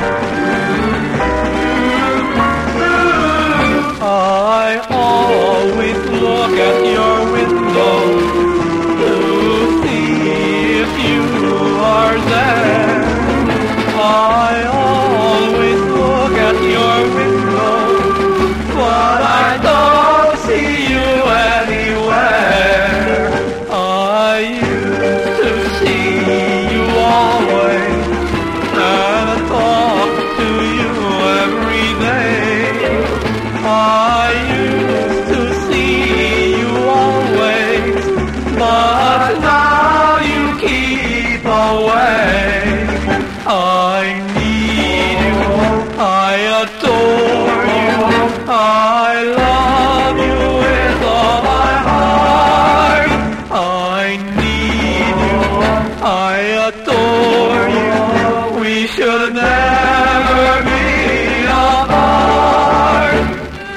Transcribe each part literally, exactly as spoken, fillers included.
I always look at your window to see if you are there. I always look at your window, but I don't see you anywhere. I used to see you always and talk to you every day. I used to see you always, but now you keep away. I need you, I adore you, I love you with all my heart. I need you, I adore you, we should never be apart.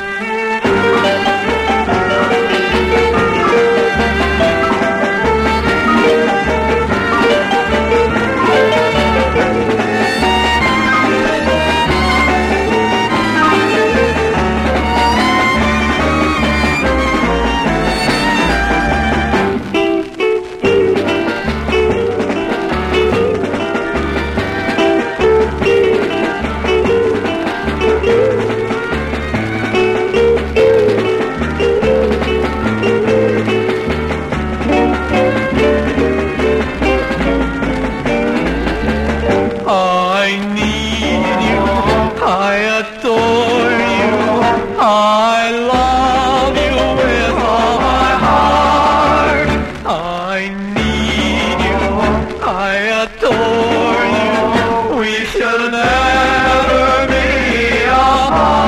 I need you, I adore you, I love you with all my heart. I need you, I adore you, we should never be apart.